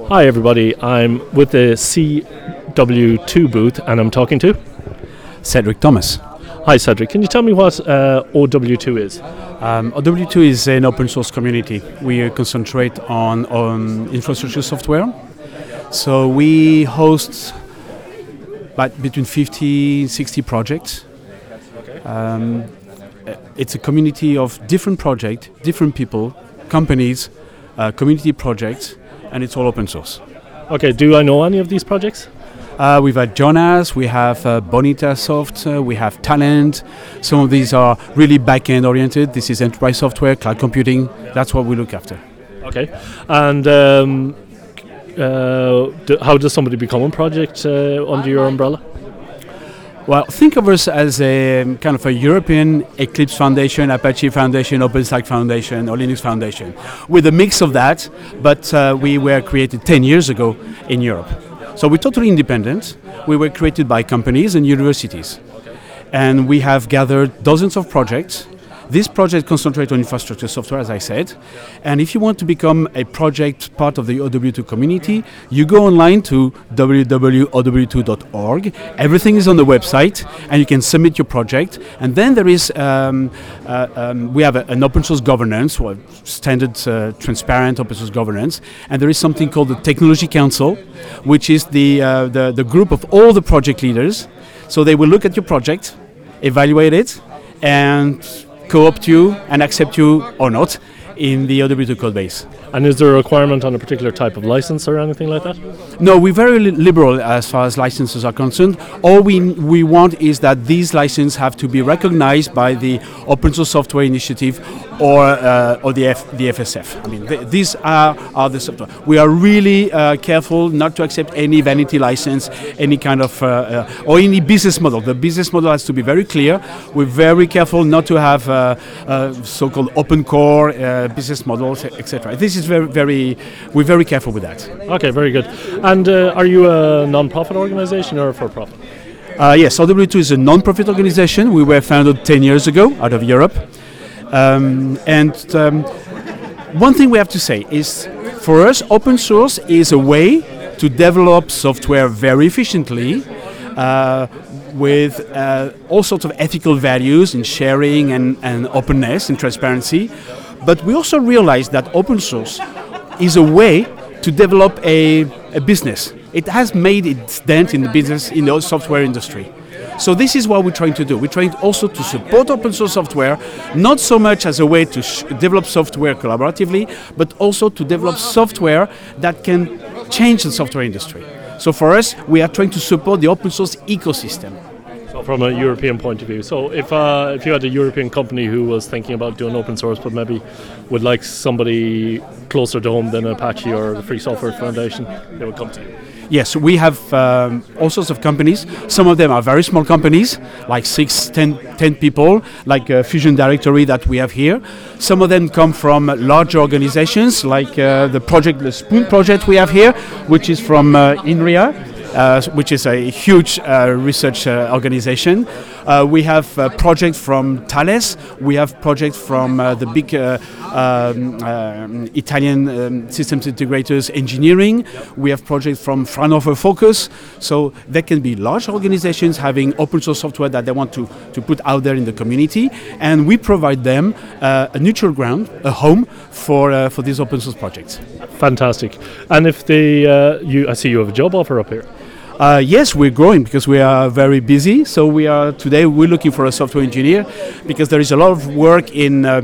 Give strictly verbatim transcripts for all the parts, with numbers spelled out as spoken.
Hi everybody, I'm with the C W two booth and I'm talking to Cedric Thomas. Hi Cedric, can you tell me what uh, O W two is? Um, O W two is an open source community. We uh, concentrate on, on infrastructure software. So we host about between fifty, sixty projects. Um, it's a community of different projects, different people, companies, uh, community projects, and it's all open source. Okay, do I know any of these projects? Uh, we've had Jonas, we have uh, Bonita Soft, uh, we have Talent. Some of these are really back-end oriented. This is enterprise software, cloud computing. That's what we look after. Okay, and um, uh, do, how does somebody become a project uh, under your umbrella? Well, think of us as a um, kind of a European Eclipse Foundation, Apache Foundation, OpenStack Foundation, or Linux Foundation, with a mix of that, but uh, we were created ten years ago in Europe. So we're totally independent. We were created by companies and universities. And we have gathered dozens of projects. This project concentrates on infrastructure software, as I said. And if you want to become a project part of the O W two community, you go online to w w w dot o w two dot org. Everything is on the website, and you can submit your project. And then there is, um, uh, um, we have a, an open source governance, or standard uh, transparent open source governance. And there is something called the Technology Council, which is the, uh, the, the group of all the project leaders. So they will look at your project, evaluate it, and co-opt you and accept you or not in the O W two code base. And is there a requirement on a particular type of license or anything like that? No, we're very li- liberal as far as licenses are concerned. All we we want is that these licenses have to be recognized by the Open Source Software Initiative or uh, or the F, the F S F. I mean, th- these are, are the software. We are really uh, careful not to accept any vanity license, any kind of uh, uh, or any business model. The business model has to be very clear. We're very careful not to have uh, uh, so-called open core uh, business models, et cetera. This is very, very. We're very careful with that. Okay, very good. And uh, are you a non-profit organization or a for-profit? Uh, yes, O W two is a non-profit organization. We were founded ten years ago out of Europe. Um, and um, one thing we have to say is, for us, open source is a way to develop software very efficiently uh, with uh, all sorts of ethical values in sharing and, and openness and transparency. But we also realize that open source is a way to develop a, a business. It has made its dent in the business, in the software industry. So this is what we're trying to do. We're trying also to support open source software, not so much as a way to sh- develop software collaboratively, but also to develop software that can change the software industry. So for us, we are trying to support the open source ecosystem. So from a European point of view. So if uh, if you had a European company who was thinking about doing open source, but maybe would like somebody closer to home than Apache or the Free Software Foundation, they would come to you. Yes, we have um, all sorts of companies. Some of them are very small companies, like six, ten, ten people, like uh, Fusion Directory that we have here. Some of them come from large organizations, like uh, the project, the Spoon project we have here, which is from uh, INRIA. Uh, which is a huge uh, research uh, organization. Uh, we have uh, projects from Thales. We have projects from uh, the big uh, um, uh, Italian um, systems integrators engineering. We have projects from Fraunhofer Focus. So there can be large organizations having open source software that they want to, to put out there in the community. And we provide them uh, a neutral ground, a home for uh, for these open source projects. Fantastic. And if they, uh, you, I see you have a job offer up here. Uh, yes, we're growing because we are very busy. So we are today we're looking for a software engineer because there is a lot of work in uh,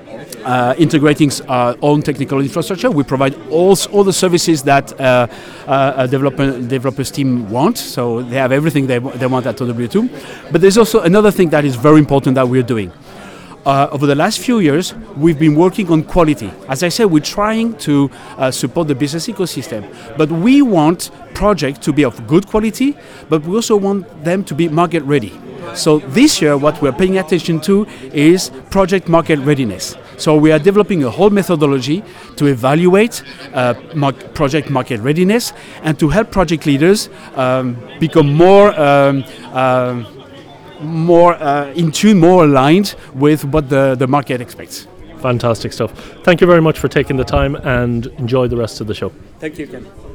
uh, integrating our own technical infrastructure. We provide all all the services that uh, uh, a developer developers team want. So they have everything they they want at O W two. But there's also another thing that is very important that we're doing. Uh, over the last few years, we've been working on quality. As I said, we're trying to uh, support the business ecosystem, but we want projects to be of good quality, but we also want them to be market ready. So this year, what we're paying attention to is project market readiness. So we are developing a whole methodology to evaluate uh, mar- project market readiness and to help project leaders um, become more um, uh, more uh, in tune, more aligned with what the, the market expects. Fantastic stuff. Thank you very much for taking the time and enjoy the rest of the show. Thank you, Ken.